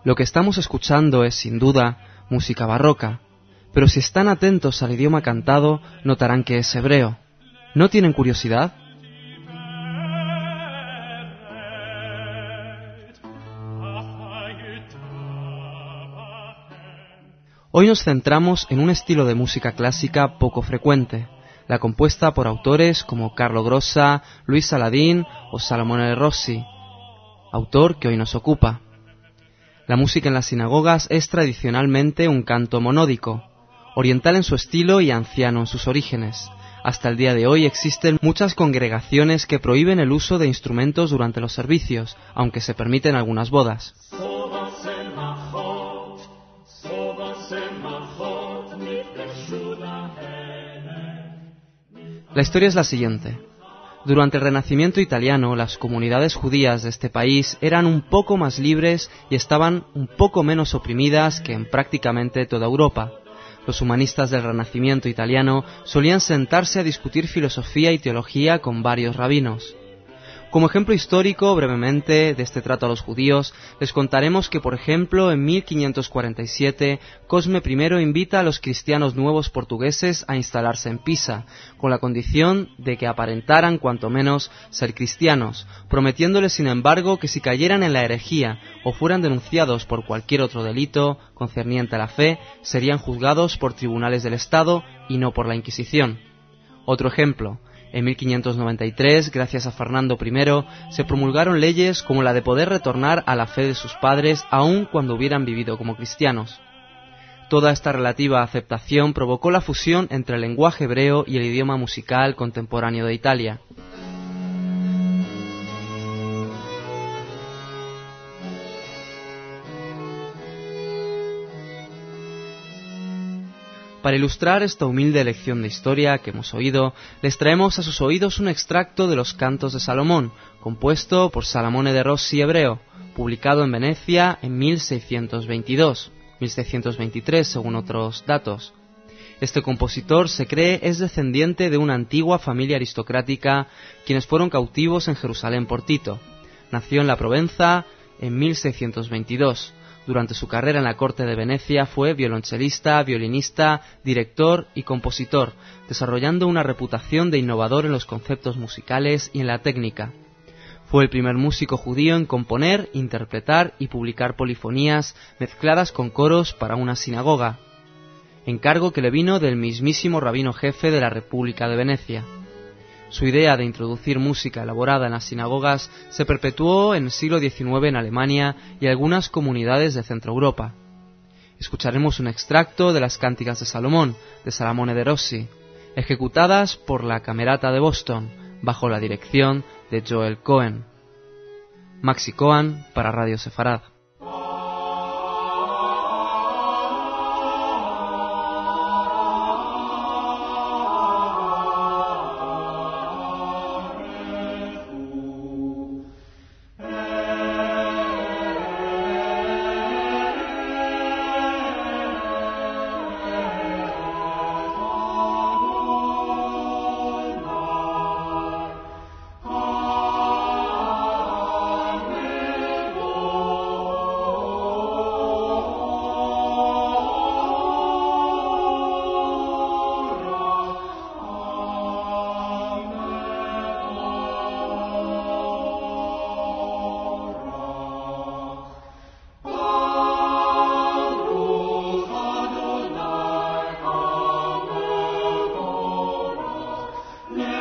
Lo que estamos escuchando es, sin duda, música barroca, pero si están atentos al idioma cantado, notarán que es hebreo. ¿No tienen curiosidad? Hoy nos centramos en un estilo de música clásica poco frecuente, la compuesta por autores como Carlo Grossa, Luis Saladín o Salomone Rossi, autor que hoy nos ocupa. La música en las sinagogas es tradicionalmente un canto monódico, oriental en su estilo y anciano en sus orígenes. Hasta el día de hoy existen muchas congregaciones que prohíben el uso de instrumentos durante los servicios, aunque se permiten algunas bodas. La historia es la siguiente. Durante el Renacimiento italiano, las comunidades judías de este país eran un poco más libres y estaban un poco menos oprimidas que en prácticamente toda Europa. Los humanistas del Renacimiento italiano solían sentarse a discutir filosofía y teología con varios rabinos. Como ejemplo histórico, brevemente, de este trato a los judíos, les contaremos que, por ejemplo, en 1547, Cosme I invita a los cristianos nuevos portugueses a instalarse en Pisa, con la condición de que aparentaran, cuanto menos, ser cristianos, prometiéndoles, sin embargo, que si cayeran en la herejía o fueran denunciados por cualquier otro delito concerniente a la fe, serían juzgados por tribunales del Estado y no por la Inquisición. Otro ejemplo. En 1593, gracias a Fernando I, se promulgaron leyes como la de poder retornar a la fe de sus padres aun cuando hubieran vivido como cristianos. Toda esta relativa aceptación provocó la fusión entre el lenguaje hebreo y el idioma musical contemporáneo de Italia. Para ilustrar esta humilde lección de historia que hemos oído, les traemos a sus oídos un extracto de los Cantos de Salomón, compuesto por Salomone de Rossi hebreo, publicado en Venecia en 1623 según otros datos. Este compositor, se cree, es descendiente de una antigua familia aristocrática, quienes fueron cautivos en Jerusalén por Tito. Nació en la Provenza en 1622. Durante su carrera en la corte de Venecia fue violonchelista, violinista, director y compositor, desarrollando una reputación de innovador en los conceptos musicales y en la técnica. Fue el primer músico judío en componer, interpretar y publicar polifonías mezcladas con coros para una sinagoga, encargo que le vino del mismísimo rabino jefe de la República de Venecia. Su idea de introducir música elaborada en las sinagogas se perpetuó en el siglo XIX en Alemania y algunas comunidades de Centro Europa. Escucharemos un extracto de las Cánticas de Salomón, de Salomone de Rossi, ejecutadas por la Camerata de Boston, bajo la dirección de Joel Cohen. Maxi Cohen para Radio Sefarad. Yeah.